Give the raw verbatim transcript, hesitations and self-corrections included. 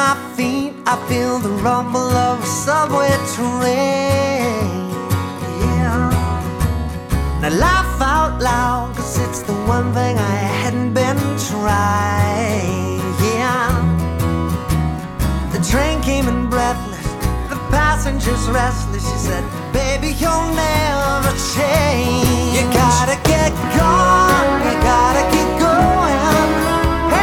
my feet, I feel the rumble of a subway train. Yeah. And I laugh out loud, cause it's the one thing I hadn't been trying. Yeah. The train came in breathless, the passengers restless. She said, baby, you'll never change. You gotta